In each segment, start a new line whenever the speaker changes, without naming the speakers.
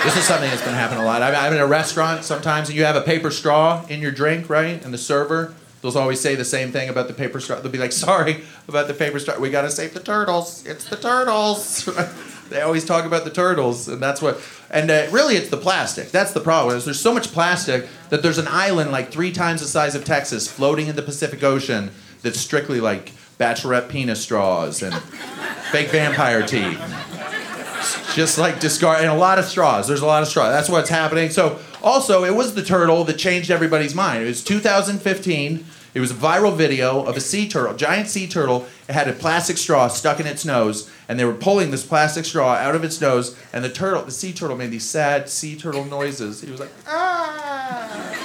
This is something that's been happening a lot. I'm in a restaurant sometimes, and you have a paper straw in your drink, right? And the server, they'll always say the same thing about the paper straw. They'll be like, sorry about the paper straw. We got to save the turtles. It's the turtles. They always talk about the turtles, and that's what... And really, it's the plastic. That's the problem. There's so much plastic that there's an island like 3 times the size of Texas floating in the Pacific Ocean that's strictly like bachelorette penis straws and fake vampire teeth. Just like discard, and a lot of straws. There's a lot of straws. That's what's happening. So also, it was the turtle that changed everybody's mind. It was 2015. It was a viral video of a sea turtle, giant sea turtle. It had a plastic straw stuck in its nose, and they were pulling this plastic straw out of its nose, and the sea turtle made these sad sea turtle noises. He was like, ah,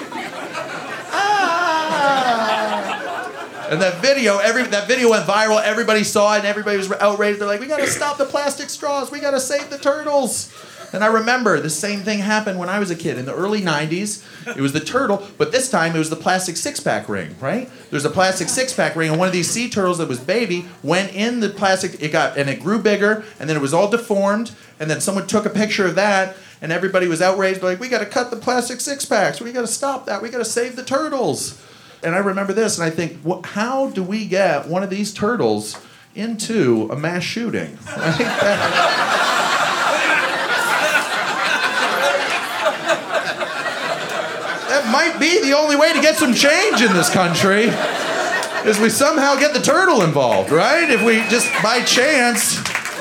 ah. And that video went viral. Everybody saw it, and everybody was outraged. They're like, we gotta stop the plastic straws. We gotta save the turtles. And I remember the same thing happened when I was a kid. In the early 90s, it was the turtle, but this time it was the plastic six-pack ring, right? There's a plastic six-pack ring, and one of these sea turtles that was baby went in the plastic, it grew bigger, and then it was all deformed, and then someone took a picture of that, and everybody was outraged, like, we gotta cut the plastic six-packs, we gotta stop that, we gotta save the turtles. And I remember this, and I think, how do we get one of these turtles into a mass shooting? Right? That might be the only way to get some change in this country, is we somehow get the turtle involved, right? If we just, by chance...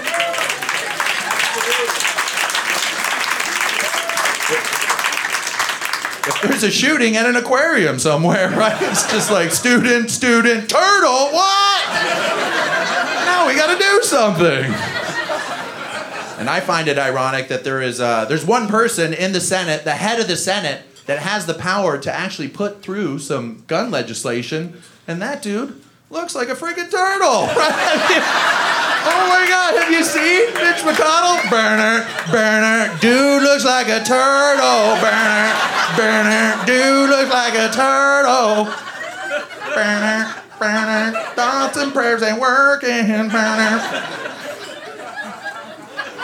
If there's a shooting at an aquarium somewhere, right? It's just like, student, turtle, what? Now we gotta do something. And I find it ironic that there's one person in the Senate, the head of the Senate, that has the power to actually put through some gun legislation, and that dude looks like a freaking turtle, right? Oh my God, have you seen Mitch McConnell? Burner, dude looks like a turtle. Burner, dude looks like a turtle. Burner, thoughts and prayers ain't working. Burner.